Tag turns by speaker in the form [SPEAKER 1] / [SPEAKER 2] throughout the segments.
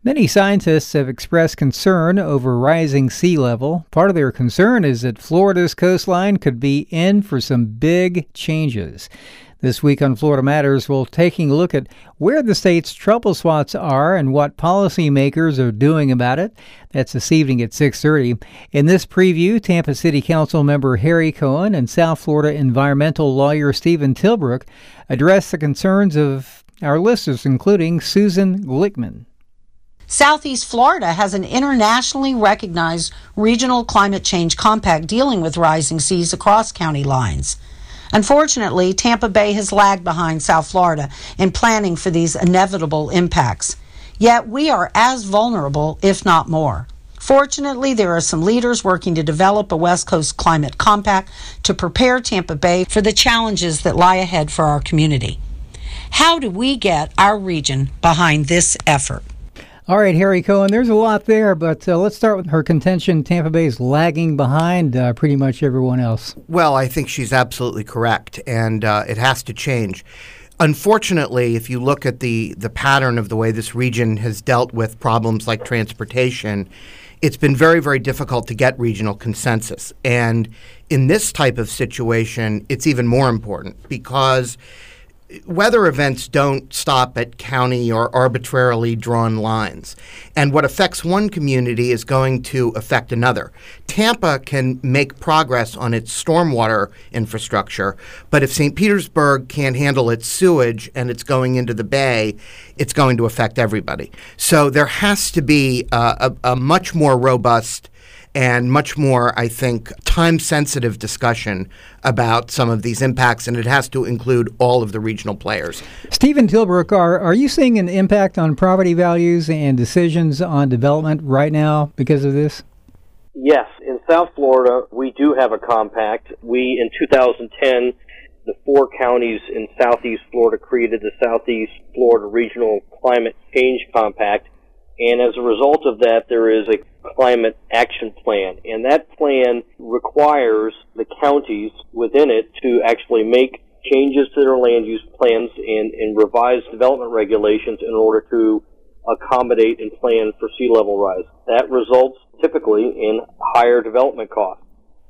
[SPEAKER 1] Many scientists have expressed concern over rising sea level. Part of their concern is that Florida's coastline could be in for some big changes. This week on Florida Matters, we're taking a look at where the state's trouble spots are and what policymakers are doing about it. That's this evening at 6:30. In this preview, Tampa City Council member Harry Cohen and South Florida environmental lawyer Stephen Tilbrook address the concerns of our listeners, including Susan Glickman.
[SPEAKER 2] Southeast Florida has an internationally recognized regional climate change compact dealing with rising seas across county lines. Unfortunately, Tampa Bay has lagged behind South Florida in planning for these inevitable impacts. Yet we are as vulnerable, if not more. Fortunately, there are some leaders working to develop a West Coast climate compact to prepare Tampa Bay for the challenges that lie ahead for our community. How do we get our region behind this effort?
[SPEAKER 1] All right, Harry Cohen, there's a lot there, but let's start with her contention. Tampa Bay is lagging behind pretty much everyone else.
[SPEAKER 3] Well, I think she's absolutely correct, and it has to change. Unfortunately, if you look at the pattern of the way this region has dealt with problems like transportation, it's been very, very difficult to get regional consensus. And in this type of situation, it's even more important because weather events don't stop at county or arbitrarily drawn lines. And what affects one community is going to affect another. Tampa can make progress on its stormwater infrastructure, but if St. Petersburg can't handle its sewage and it's going into the bay, it's going to affect everybody. So there has to be a much more robust and much more, I think, time-sensitive discussion about some of these impacts, and it has to include all of the regional players.
[SPEAKER 1] Stephen Tilbrook, are you seeing an impact on property values and decisions on development right now because of this?
[SPEAKER 4] Yes. In South Florida, we do have a compact. We, in 2010, the 4 counties in Southeast Florida created the Southeast Florida Regional Climate Change Compact. And as a result of that, there is a climate action plan. And that plan requires the counties within it to actually make changes to their land use plans and revise development regulations in order to accommodate and plan for sea level rise. That results typically in higher development costs.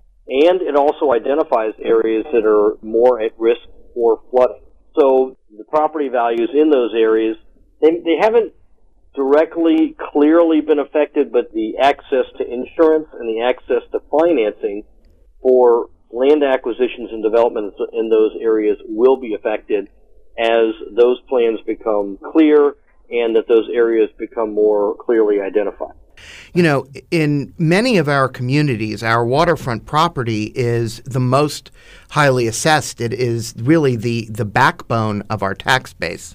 [SPEAKER 4] And it also identifies areas that are more at risk for flooding. So the property values in those areas, they haven't directly, clearly been affected, but the access to insurance and the access to financing for land acquisitions and development in those areas will be affected as those plans become clear and that those areas become more clearly identified.
[SPEAKER 3] You know, in many of our communities, our waterfront property is the most highly assessed. It is really the backbone of our tax base.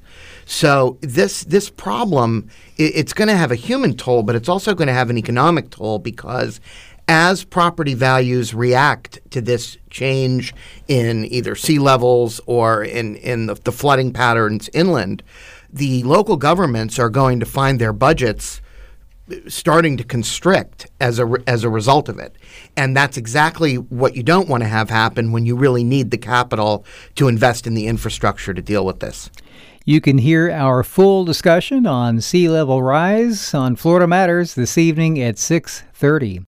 [SPEAKER 3] So this problem, it's going to have a human toll, but it's also going to have an economic toll because as property values react to this change in either sea levels or in the flooding patterns inland, the local governments are going to find their budgets starting to constrict as a result of it. And that's exactly what you don't want to have happen when you really need the capital to invest in the infrastructure to deal with this.
[SPEAKER 1] You can hear our full discussion on sea level rise on Florida Matters this evening at 6:30.